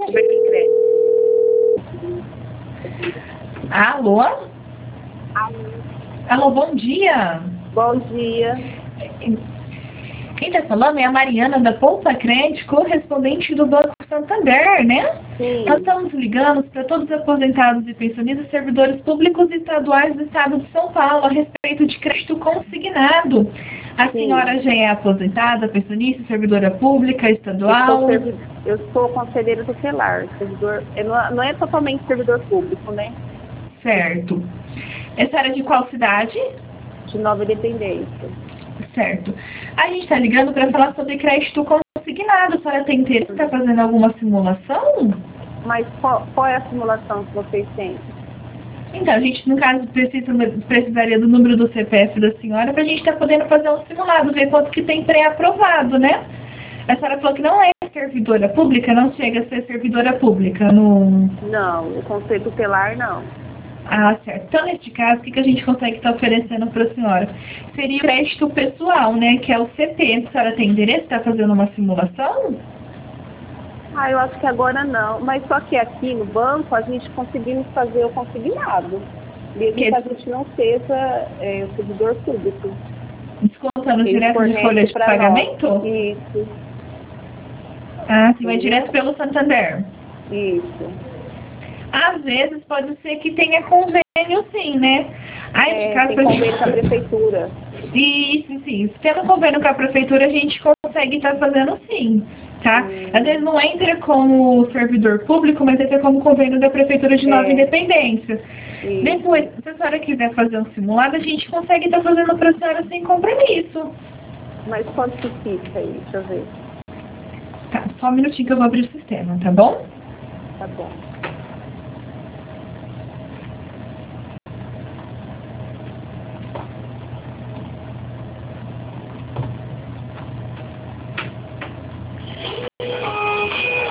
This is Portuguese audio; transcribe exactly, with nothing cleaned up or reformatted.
Alô? Alô? Alô, bom dia. Bom dia. Quem está falando é a Mariana da Poupa Crédito, correspondente do Banco Santander, né? Sim. Nós estamos ligando para todos os aposentados e pensionistas, servidores públicos e estaduais do Estado de São Paulo a respeito de crédito consignado. A Sim. senhora já é aposentada, pensionista, servidora pública, Eu estadual? sou, servi... eu sou conselheira tutelar, servidor... eu não, não é totalmente servidor público, né? Certo. Essa era de qual cidade? De Nova Independência. Certo. A gente está ligando para falar sobre crédito consignado. A senhora tem interesse em estar fazendo alguma simulação? Mas qual, qual é a simulação que vocês têm? Então, a gente, no caso, precisa, precisaria do número do C P F da senhora para a gente estar podendo fazer um simulado, ver quanto que tem pré-aprovado, né? A senhora falou que não é servidora pública, não chega a ser servidora pública no... Não, o conselho tutelar não. Ah, certo. Então, neste caso, o que, que a gente consegue estar oferecendo para a senhora? Seria o crédito pessoal, né? Que é o C P. A senhora tem interesse em estar fazendo uma simulação? Ah, eu acho que agora não. Mas só que aqui no banco a gente conseguimos fazer o consignado. Mesmo que, que a gente não seja é, servidor público. Descontando direto de folha de pagamento? Nós. Isso. Ah, sim, vai direto pelo Santander. Isso. Às vezes pode ser que tenha convênio sim, né? Aí, é, de caso, tem convênio gente... com a prefeitura. Isso, sim. Se tendo convênio com a prefeitura, a gente consegue estar fazendo sim, tá? Hum. Às vezes não entra como servidor público, mas entra como convênio da prefeitura de Nova é. Independência. Isso. Depois, se a senhora quiser fazer um simulado, a gente consegue estar fazendo para a senhora sem compromisso. Mas quanto que fica aí? Deixa eu ver. Tá, só um minutinho que eu vou abrir o sistema, tá bom? Tá bom.